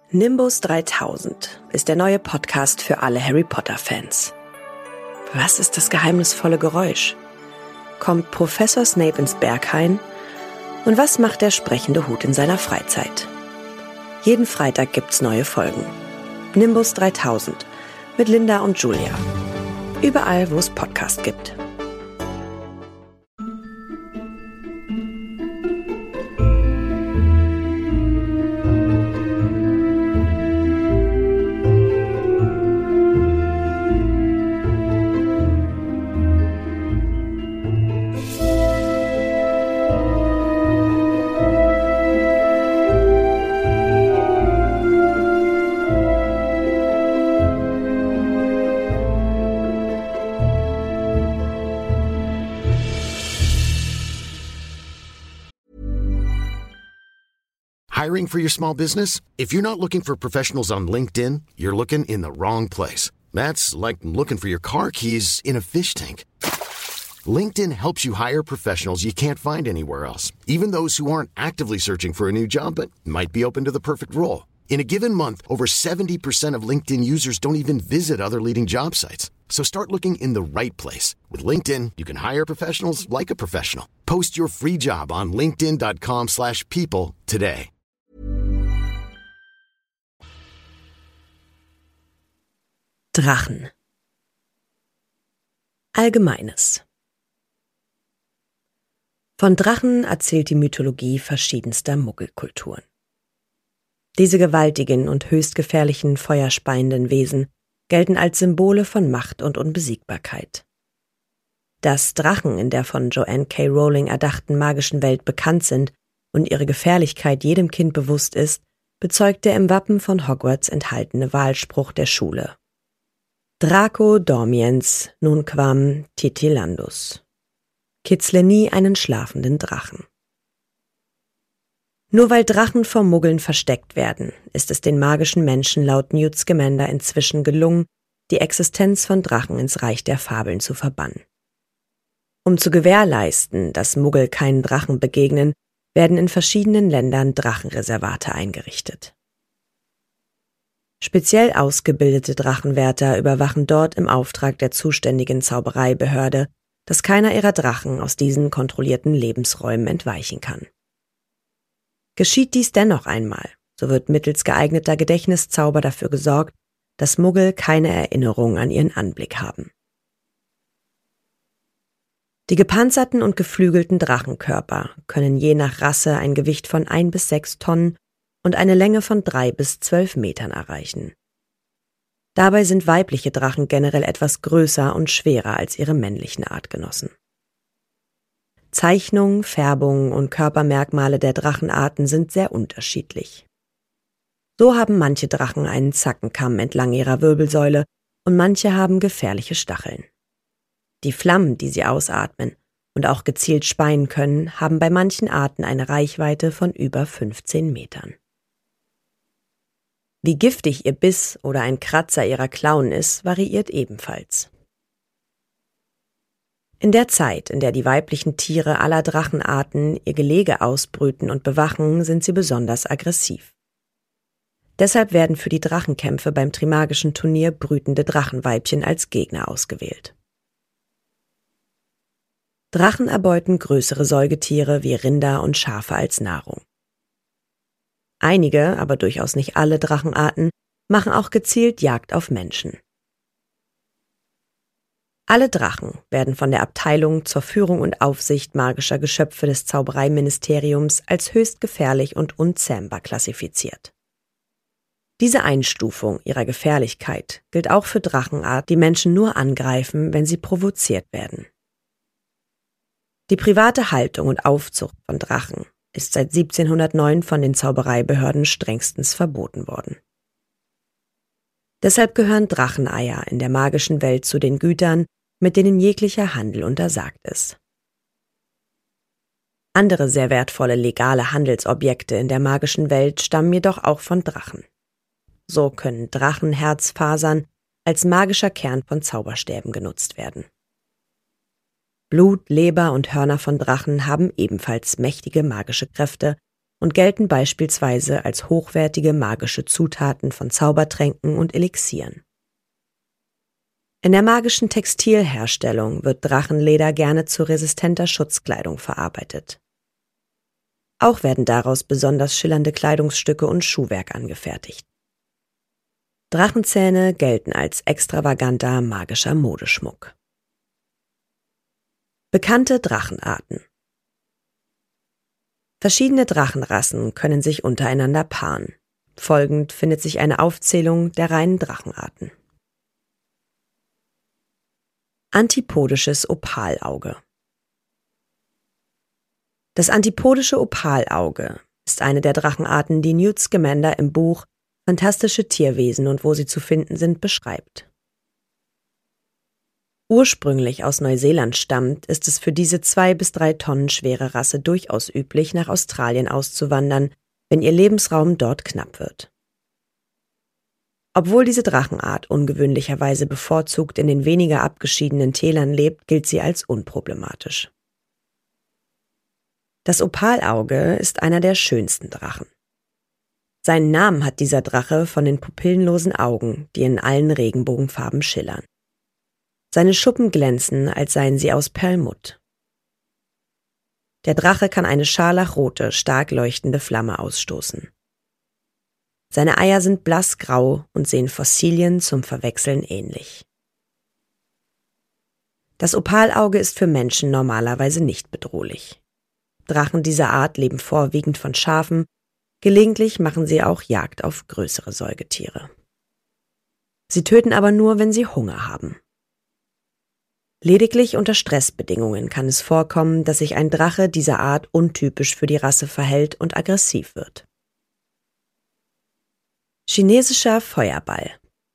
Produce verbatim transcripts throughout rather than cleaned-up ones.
Nimbus dreitausend ist der neue Podcast für alle Harry-Potter-Fans. Was ist das geheimnisvolle Geräusch? Kommt Professor Snape ins Berghain? Und was macht der sprechende Hut in seiner Freizeit? Jeden Freitag gibt's neue Folgen. Nimbus dreitausend mit Linda und Julia. Überall, wo es Podcast gibt. Hiring for your small business? If you're not looking for professionals on LinkedIn, you're looking in the wrong place. That's like looking for your car keys in a fish tank. LinkedIn helps you hire professionals you can't find anywhere else, even those who aren't actively searching for a new job but might be open to the perfect role. In a given month, over seventy percent of LinkedIn users don't even visit other leading job sites. So start looking in the right place. With LinkedIn, you can hire professionals like a professional. Post your free job on linkedin dot com slash people today. Drachen. Allgemeines. Von Drachen erzählt die Mythologie verschiedenster Muggelkulturen. Diese gewaltigen und höchst gefährlichen feuerspeienden Wesen gelten als Symbole von Macht und Unbesiegbarkeit. Dass Drachen in der von Joanne K. Rowling erdachten magischen Welt bekannt sind und ihre Gefährlichkeit jedem Kind bewusst ist, bezeugt der im Wappen von Hogwarts enthaltene Wahlspruch der Schule. Draco dormiens nunquam titilandus. Kitzle nie einen schlafenden Drachen. Nur weil Drachen vor Muggeln versteckt werden, ist es den magischen Menschen laut Newt Scamander inzwischen gelungen, die Existenz von Drachen ins Reich der Fabeln zu verbannen. Um zu gewährleisten, dass Muggel keinen Drachen begegnen, werden in verschiedenen Ländern Drachenreservate eingerichtet. Speziell ausgebildete Drachenwärter überwachen dort im Auftrag der zuständigen Zaubereibehörde, dass keiner ihrer Drachen aus diesen kontrollierten Lebensräumen entweichen kann. Geschieht dies dennoch einmal, so wird mittels geeigneter Gedächtniszauber dafür gesorgt, dass Muggel keine Erinnerung an ihren Anblick haben. Die gepanzerten und geflügelten Drachenkörper können je nach Rasse ein Gewicht von ein bis sechs Tonnen und eine Länge von drei bis zwölf Metern erreichen. Dabei sind weibliche Drachen generell etwas größer und schwerer als ihre männlichen Artgenossen. Zeichnung, Färbung und Körpermerkmale der Drachenarten sind sehr unterschiedlich. So haben manche Drachen einen Zackenkamm entlang ihrer Wirbelsäule und manche haben gefährliche Stacheln. Die Flammen, die sie ausatmen und auch gezielt speien können, haben bei manchen Arten eine Reichweite von über fünfzehn Metern. Wie giftig ihr Biss oder ein Kratzer ihrer Klauen ist, variiert ebenfalls. In der Zeit, in der die weiblichen Tiere aller Drachenarten ihr Gelege ausbrüten und bewachen, sind sie besonders aggressiv. Deshalb werden für die Drachenkämpfe beim Trimagischen Turnier brütende Drachenweibchen als Gegner ausgewählt. Drachen erbeuten größere Säugetiere wie Rinder und Schafe als Nahrung. Einige, aber durchaus nicht alle Drachenarten, machen auch gezielt Jagd auf Menschen. Alle Drachen werden von der Abteilung zur Führung und Aufsicht magischer Geschöpfe des Zaubereiministeriums als höchst gefährlich und unzähmbar klassifiziert. Diese Einstufung ihrer Gefährlichkeit gilt auch für Drachenarten, die Menschen nur angreifen, wenn sie provoziert werden. Die private Haltung und Aufzucht von Drachen ist seit siebzehnhundertneun von den Zaubereibehörden strengstens verboten worden. Deshalb gehören Dracheneier in der magischen Welt zu den Gütern, mit denen jeglicher Handel untersagt ist. Andere sehr wertvolle legale Handelsobjekte in der magischen Welt stammen jedoch auch von Drachen. So können Drachenherzfasern als magischer Kern von Zauberstäben genutzt werden. Blut, Leber und Hörner von Drachen haben ebenfalls mächtige magische Kräfte und gelten beispielsweise als hochwertige magische Zutaten von Zaubertränken und Elixieren. In der magischen Textilherstellung wird Drachenleder gerne zu resistenter Schutzkleidung verarbeitet. Auch werden daraus besonders schillernde Kleidungsstücke und Schuhwerk angefertigt. Drachenzähne gelten als extravaganter magischer Modeschmuck. Bekannte Drachenarten. Verschiedene Drachenrassen können sich untereinander paaren. Folgend findet sich eine Aufzählung der reinen Drachenarten. Antipodisches Opalauge. Das antipodische Opalauge ist eine der Drachenarten, die Newt Scamander im Buch Fantastische Tierwesen und wo sie zu finden sind beschreibt. Ursprünglich aus Neuseeland stammt, ist es für diese zwei bis drei Tonnen schwere Rasse durchaus üblich, nach Australien auszuwandern, wenn ihr Lebensraum dort knapp wird. Obwohl diese Drachenart ungewöhnlicherweise bevorzugt in den weniger abgeschiedenen Tälern lebt, gilt sie als unproblematisch. Das Opalauge ist einer der schönsten Drachen. Seinen Namen hat dieser Drache von den pupillenlosen Augen, die in allen Regenbogenfarben schillern. Seine Schuppen glänzen, als seien sie aus Perlmutt. Der Drache kann eine scharlachrote, stark leuchtende Flamme ausstoßen. Seine Eier sind blassgrau und sehen Fossilien zum Verwechseln ähnlich. Das Opalauge ist für Menschen normalerweise nicht bedrohlich. Drachen dieser Art leben vorwiegend von Schafen, gelegentlich machen sie auch Jagd auf größere Säugetiere. Sie töten aber nur, wenn sie Hunger haben. Lediglich unter Stressbedingungen kann es vorkommen, dass sich ein Drache dieser Art untypisch für die Rasse verhält und aggressiv wird. Chinesischer Feuerball.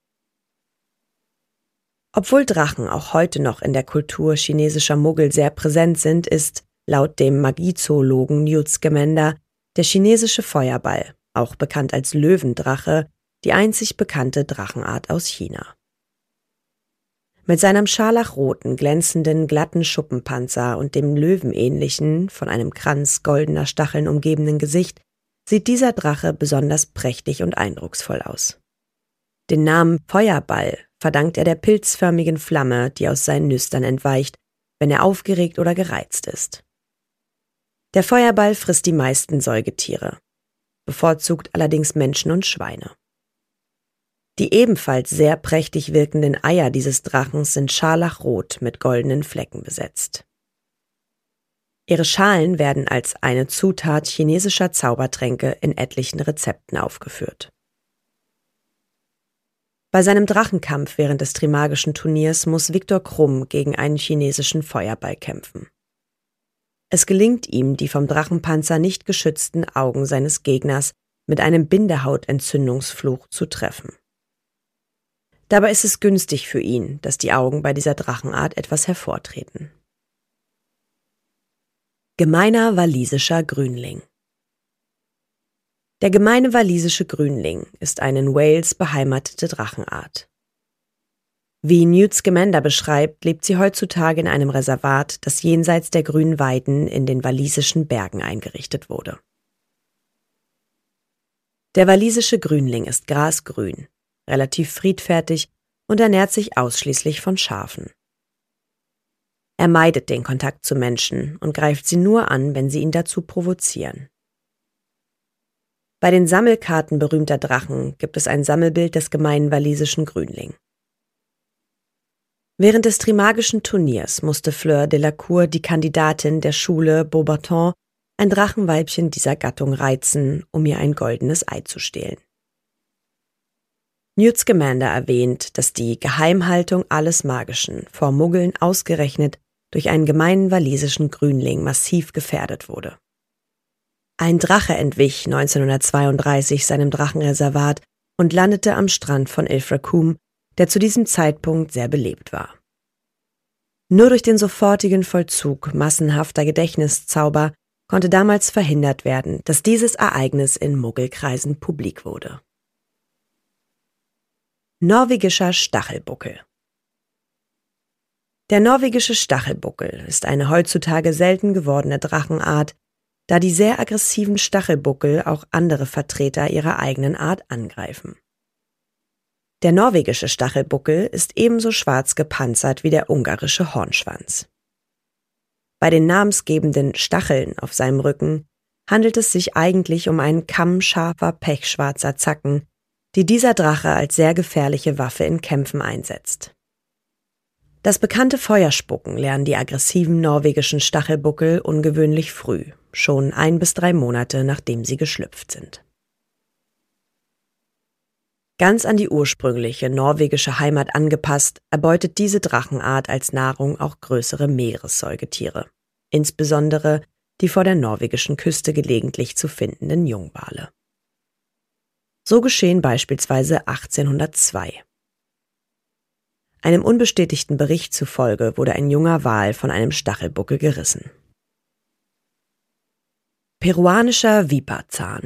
Obwohl Drachen auch heute noch in der Kultur chinesischer Muggel sehr präsent sind, ist, laut dem Magiezoologen Newt Scamander, der chinesische Feuerball, auch bekannt als Löwendrache, die einzig bekannte Drachenart aus China. Mit seinem scharlachroten, glänzenden, glatten Schuppenpanzer und dem löwenähnlichen, von einem Kranz goldener Stacheln umgebenen Gesicht sieht dieser Drache besonders prächtig und eindrucksvoll aus. Den Namen Feuerball verdankt er der pilzförmigen Flamme, die aus seinen Nüstern entweicht, wenn er aufgeregt oder gereizt ist. Der Feuerball frisst die meisten Säugetiere, bevorzugt allerdings Menschen und Schweine. Die ebenfalls sehr prächtig wirkenden Eier dieses Drachens sind scharlachrot mit goldenen Flecken besetzt. Ihre Schalen werden als eine Zutat chinesischer Zaubertränke in etlichen Rezepten aufgeführt. Bei seinem Drachenkampf während des Trimagischen Turniers muss Viktor Krumm gegen einen chinesischen Feuerball kämpfen. Es gelingt ihm, die vom Drachenpanzer nicht geschützten Augen seines Gegners mit einem Bindehautentzündungsfluch zu treffen. Dabei ist es günstig für ihn, dass die Augen bei dieser Drachenart etwas hervortreten. Gemeiner walisischer Grünling. Der gemeine walisische Grünling ist eine in Wales beheimatete Drachenart. Wie Newt Scamander beschreibt, lebt sie heutzutage in einem Reservat, das jenseits der grünen Weiden in den walisischen Bergen eingerichtet wurde. Der walisische Grünling ist grasgrün, relativ friedfertig und ernährt sich ausschließlich von Schafen. Er meidet den Kontakt zu Menschen und greift sie nur an, wenn sie ihn dazu provozieren. Bei den Sammelkarten berühmter Drachen gibt es ein Sammelbild des gemeinen walisischen Grünling. Während des Trimagischen Turniers musste Fleur Delacour, die Kandidatin der Schule Beauxbatons, ein Drachenweibchen dieser Gattung reizen, um ihr ein goldenes Ei zu stehlen. Newt Scamander erwähnt, dass die Geheimhaltung alles Magischen vor Muggeln ausgerechnet durch einen gemeinen walisischen Grünling massiv gefährdet wurde. Ein Drache entwich neunzehnhundertzweiunddreißig seinem Drachenreservat und landete am Strand von Ilfracombe, der zu diesem Zeitpunkt sehr belebt war. Nur durch den sofortigen Vollzug massenhafter Gedächtniszauber konnte damals verhindert werden, dass dieses Ereignis in Muggelkreisen publik wurde. Norwegischer Stachelbuckel. Der norwegische Stachelbuckel ist eine heutzutage selten gewordene Drachenart, da die sehr aggressiven Stachelbuckel auch andere Vertreter ihrer eigenen Art angreifen. Der norwegische Stachelbuckel ist ebenso schwarz gepanzert wie der ungarische Hornschwanz. Bei den namensgebenden Stacheln auf seinem Rücken handelt es sich eigentlich um einen Kamm scharfer, pechschwarzer Zacken, die dieser Drache als sehr gefährliche Waffe in Kämpfen einsetzt. Das bekannte Feuerspucken lernen die aggressiven norwegischen Stachelbuckel ungewöhnlich früh, schon ein bis drei Monate nachdem sie geschlüpft sind. Ganz an die ursprüngliche norwegische Heimat angepasst, erbeutet diese Drachenart als Nahrung auch größere Meeressäugetiere, insbesondere die vor der norwegischen Küste gelegentlich zu findenden Jungwale. So geschehen beispielsweise achtzehnhundertzwei. Einem unbestätigten Bericht zufolge wurde ein junger Wal von einem Stachelbuckel gerissen. Peruanischer Viperzahn.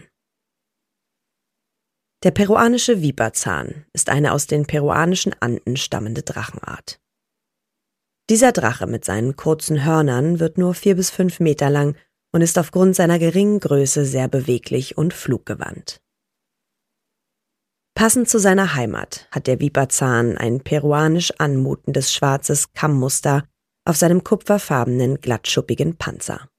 Der peruanische Viperzahn ist eine aus den peruanischen Anden stammende Drachenart. Dieser Drache mit seinen kurzen Hörnern wird nur vier bis fünf Meter lang und ist aufgrund seiner geringen Größe sehr beweglich und fluggewandt. Passend zu seiner Heimat hat der Viperzahn ein peruanisch anmutendes schwarzes Kammmuster auf seinem kupferfarbenen, glattschuppigen Panzer.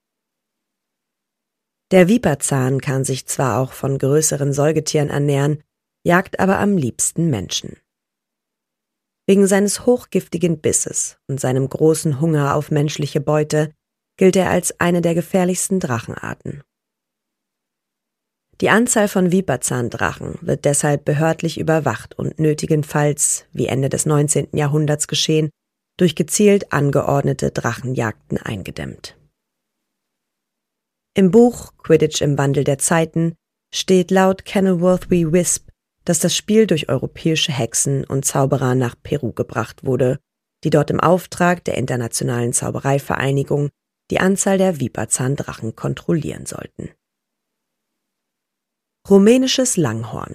Der Viperzahn kann sich zwar auch von größeren Säugetieren ernähren, jagt aber am liebsten Menschen. Wegen seines hochgiftigen Bisses und seinem großen Hunger auf menschliche Beute gilt er als eine der gefährlichsten Drachenarten. Die Anzahl von Viperzahndrachen wird deshalb behördlich überwacht und nötigenfalls, wie Ende des neunzehnten Jahrhunderts geschehen, durch gezielt angeordnete Drachenjagden eingedämmt. Im Buch Quidditch im Wandel der Zeiten steht laut Kenilworth W. Wisp, dass das Spiel durch europäische Hexen und Zauberer nach Peru gebracht wurde, die dort im Auftrag der Internationalen Zaubereivereinigung die Anzahl der Viperzahndrachen kontrollieren sollten. Rumänisches Langhorn.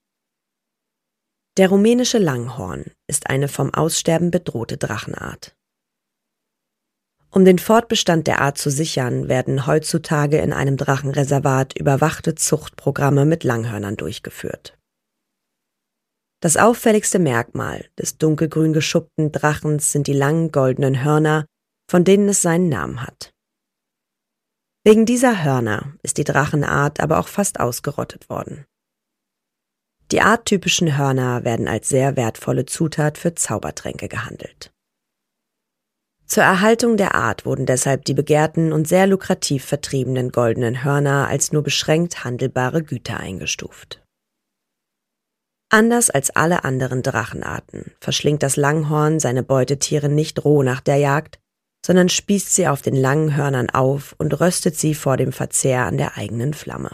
Der rumänische Langhorn ist eine vom Aussterben bedrohte Drachenart. Um den Fortbestand der Art zu sichern, werden heutzutage in einem Drachenreservat überwachte Zuchtprogramme mit Langhörnern durchgeführt. Das auffälligste Merkmal des dunkelgrün geschuppten Drachens sind die langen goldenen Hörner, von denen es seinen Namen hat. Wegen dieser Hörner ist die Drachenart aber auch fast ausgerottet worden. Die arttypischen Hörner werden als sehr wertvolle Zutat für Zaubertränke gehandelt. Zur Erhaltung der Art wurden deshalb die begehrten und sehr lukrativ vertriebenen goldenen Hörner als nur beschränkt handelbare Güter eingestuft. Anders als alle anderen Drachenarten verschlingt das Langhorn seine Beutetiere nicht roh nach der Jagd, sondern spießt sie auf den langen Hörnern auf und röstet sie vor dem Verzehr an der eigenen Flamme.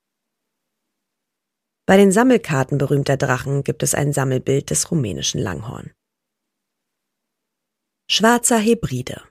Bei den Sammelkarten berühmter Drachen gibt es ein Sammelbild des rumänischen Langhorn. Schwarzer Hebride.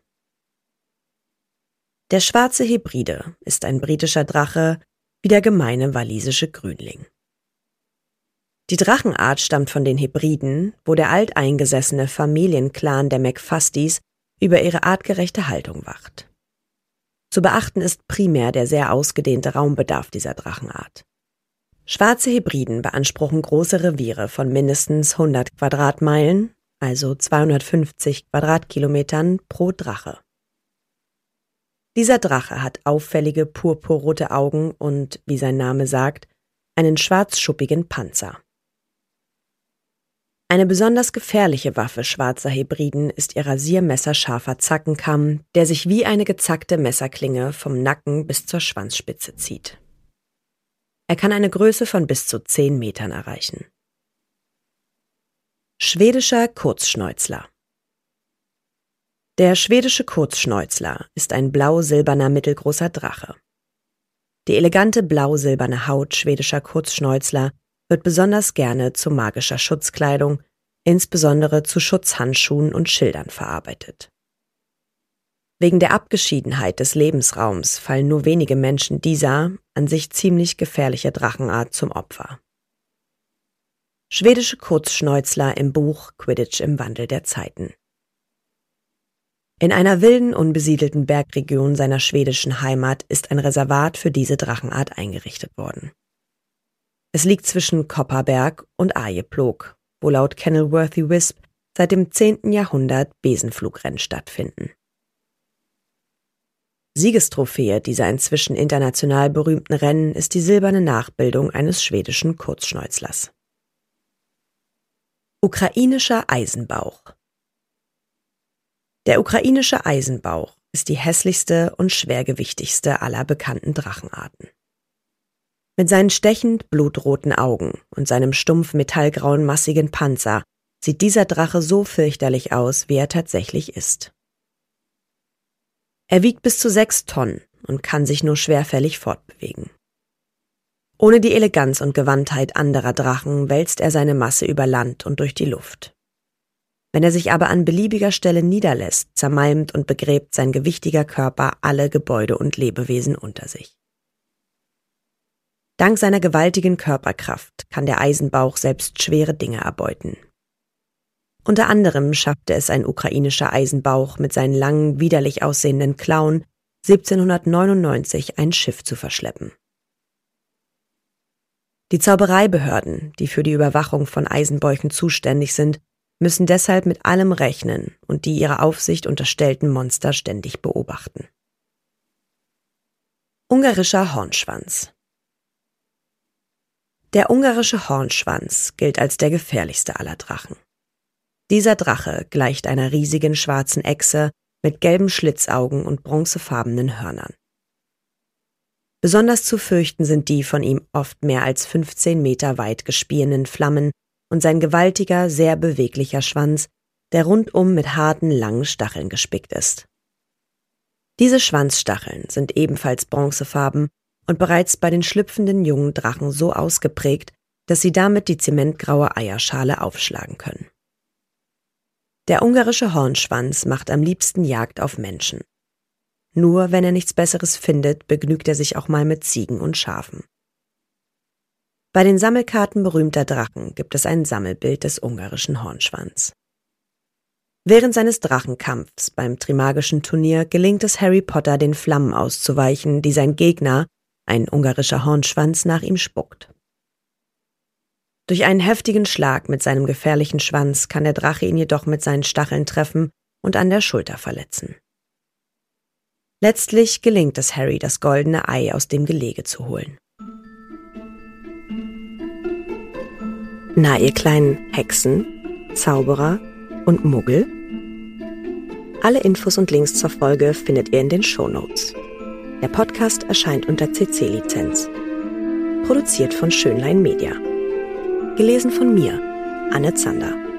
Der schwarze Hebride ist ein britischer Drache wie der gemeine walisische Grünling. Die Drachenart stammt von den Hebriden, wo der alteingesessene Familienclan der McFusties über ihre artgerechte Haltung wacht. Zu beachten ist primär der sehr ausgedehnte Raumbedarf dieser Drachenart. Schwarze Hebriden beanspruchen große Reviere von mindestens hundert Quadratmeilen, also zweihundertfünfzig Quadratkilometern pro Drache. Dieser Drache hat auffällige purpurrote Augen und, wie sein Name sagt, einen schwarzschuppigen Panzer. Eine besonders gefährliche Waffe schwarzer Hebriden ist ihr rasiermesserscharfer Zackenkamm, der sich wie eine gezackte Messerklinge vom Nacken bis zur Schwanzspitze zieht. Er kann eine Größe von bis zu zehn Metern erreichen. Schwedischer Kurzschnäuzler. Der schwedische Kurzschnäuzler ist ein blau-silberner mittelgroßer Drache. Die elegante blau-silberne Haut schwedischer Kurzschnäuzler wird besonders gerne zu magischer Schutzkleidung, insbesondere zu Schutzhandschuhen und Schildern verarbeitet. Wegen der Abgeschiedenheit des Lebensraums fallen nur wenige Menschen dieser, an sich ziemlich gefährliche Drachenart zum Opfer. Schwedische Kurzschnäuzler im Buch Quidditch im Wandel der Zeiten. In einer wilden, unbesiedelten Bergregion seiner schwedischen Heimat ist ein Reservat für diese Drachenart eingerichtet worden. Es liegt zwischen Kopparberg und Arjeplog, wo laut Kenilworthy Wisp seit dem zehnten Jahrhundert Besenflugrennen stattfinden. Siegestrophäe dieser inzwischen international berühmten Rennen ist die silberne Nachbildung eines schwedischen Kurzschnäuzlers. Ukrainischer Eisenbauch. Der ukrainische Eisenbauch ist die hässlichste und schwergewichtigste aller bekannten Drachenarten. Mit seinen stechend blutroten Augen und seinem stumpf metallgrauen massigen Panzer sieht dieser Drache so fürchterlich aus, wie er tatsächlich ist. Er wiegt bis zu sechs Tonnen und kann sich nur schwerfällig fortbewegen. Ohne die Eleganz und Gewandtheit anderer Drachen wälzt er seine Masse über Land und durch die Luft. Wenn er sich aber an beliebiger Stelle niederlässt, zermalmt und begräbt sein gewichtiger Körper alle Gebäude und Lebewesen unter sich. Dank seiner gewaltigen Körperkraft kann der Eisenbauch selbst schwere Dinge erbeuten. Unter anderem schaffte es ein ukrainischer Eisenbauch mit seinen langen, widerlich aussehenden Klauen siebzehnhundertneunundneunzig ein Schiff zu verschleppen. Die Zaubereibehörden, die für die Überwachung von Eisenbäuchen zuständig sind, müssen deshalb mit allem rechnen und die ihrer Aufsicht unterstellten Monster ständig beobachten. Ungarischer Hornschwanz. Der ungarische Hornschwanz gilt als der gefährlichste aller Drachen. Dieser Drache gleicht einer riesigen schwarzen Echse mit gelben Schlitzaugen und bronzefarbenen Hörnern. Besonders zu fürchten sind die von ihm oft mehr als fünfzehn Meter weit gespienen Flammen und sein gewaltiger, sehr beweglicher Schwanz, der rundum mit harten, langen Stacheln gespickt ist. Diese Schwanzstacheln sind ebenfalls bronzefarben und bereits bei den schlüpfenden jungen Drachen so ausgeprägt, dass sie damit die zementgraue Eierschale aufschlagen können. Der ungarische Hornschwanz macht am liebsten Jagd auf Menschen. Nur wenn er nichts Besseres findet, begnügt er sich auch mal mit Ziegen und Schafen. Bei den Sammelkarten berühmter Drachen gibt es ein Sammelbild des ungarischen Hornschwanz. Während seines Drachenkampfs beim Trimagischen Turnier gelingt es Harry Potter, den Flammen auszuweichen, die sein Gegner, ein ungarischer Hornschwanz, nach ihm spuckt. Durch einen heftigen Schlag mit seinem gefährlichen Schwanz kann der Drache ihn jedoch mit seinen Stacheln treffen und an der Schulter verletzen. Letztlich gelingt es Harry, das goldene Ei aus dem Gelege zu holen. Na, ihr kleinen Hexen, Zauberer und Muggel? Alle Infos und Links zur Folge findet ihr in den Shownotes. Der Podcast erscheint unter C C-Lizenz. Produziert von Schönlein Media. Gelesen von mir, Anne Zander.